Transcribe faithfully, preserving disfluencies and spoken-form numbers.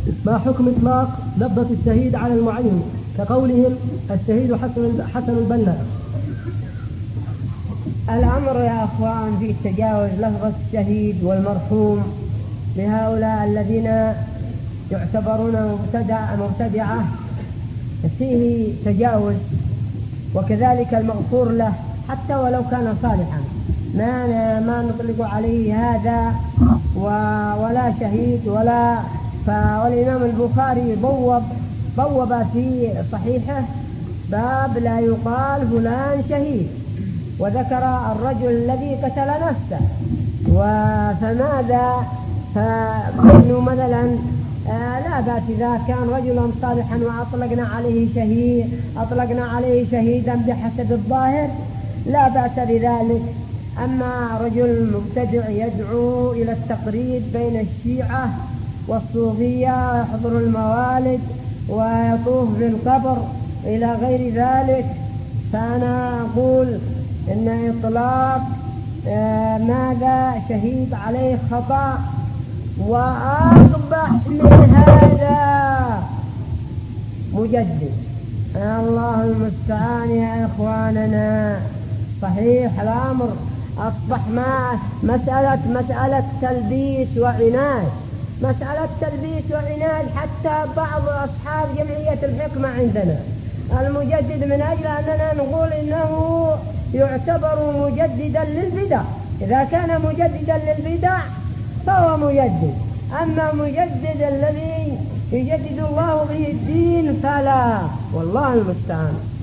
ما حكم إطلاق لفظة الشهيد على المعين كقولهم الشهيد حسن حسن البنا؟ الأمر يا أخوان في تجاوز لفظة الشهيد والمرحوم لهؤلاء الذين يعتبرون مبتدع مبتدعة فيه تجاوز، وكذلك المغفور له حتى ولو كان صالحا ما ما نطلق عليه هذا ولا شهيد ولا. فالإمام البخاري بوب بوب في صحيحه باب لا يقال فلان شهيد، وذكر الرجل الذي قتل نفسه. فماذا فإنه مثلا لا بأس إذا كان رجلا صالحا وأطلقنا عليه شهيد أطلقنا عليه شهيدا بحسب الظاهر لا بأس بذلك. أما رجل مبتدع يدعو إلى التقريب بين الشيعة والصوفية ويحضر الموالد ويطوف بالقبر إلى غير ذلك، فأنا أقول إن إطلاق ماذا شهيد عليه خطأ. وأقبح من هذا مجدد، الله المستعان يا إخواننا. صحيح الأمر أصبح ما مسألة مسألة تلبيس وعناد، مسألة تلبيس وعناد. حتى بعض أصحاب جمعية الحكمة عندنا المجدد من أجل أننا نقول إنه يعتبر مجددا للبدع. إذا كان مجددا للبدع فهو مجدد، أما مجدد الذي يجدد الله به الدين فلا، والله المستعان.